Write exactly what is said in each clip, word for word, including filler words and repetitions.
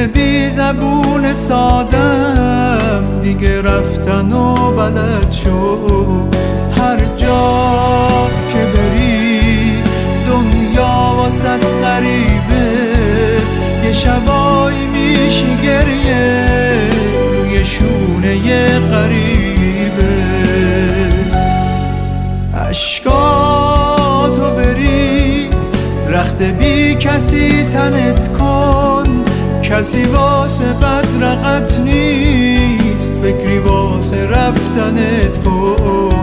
دل بی زبون سادم دیگه رفتن و بلد شو. هر جا که بری دنیا واسط غریبه، یه شبایی میشی گریه روی شونه یه غریبه. عشقاتو بریز رخت بی کسی تنت کن، کسی واسه بد رقت نیست، فکری واسه رفتنت کن.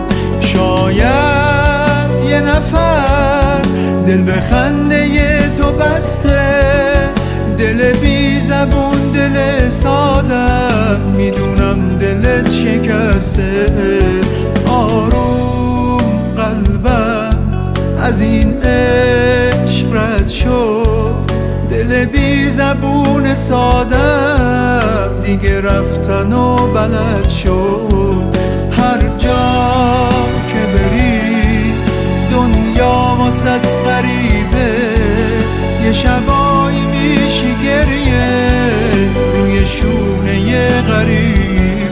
شاید یه نفر دل به خنده تو بسته، دل بی زبون دل ساده، میدونم دلت شکسته. آروم قلبم از این عشق رد شو، دل بی زبون ساده دیگه رفتن و بلد شو. هر جا که بری دنیا واسط غریبه، یه شبایی میشی گریه روی شونه یه غریبه.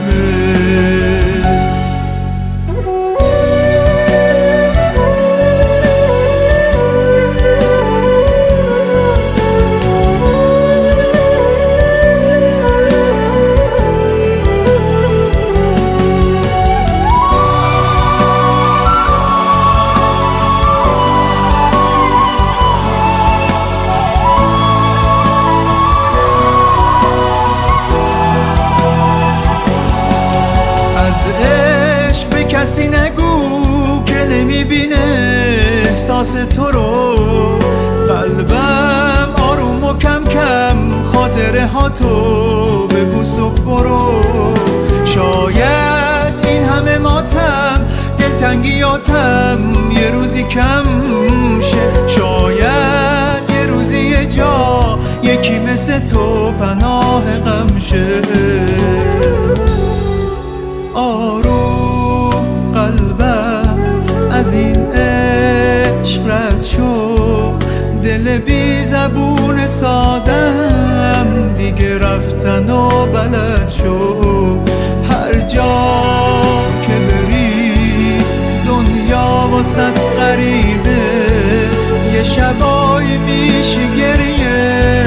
کسی نگو که نمیبینه احساس تو رو، قلبم آروم و کم کم خاطره ها تو ببوس و برو. شاید این همه ماتم دلتنگیاتم یه روزی کم شه، شاید یه روزی یه جا یکی مثل تو پناه غم شه. آروم قلبم از این عشق رد شو، دل بی زبون سادم دیگه رفتن و بلد شو. هر جا که بری دنیا واسط غریبه، یه شبایی میشی گریه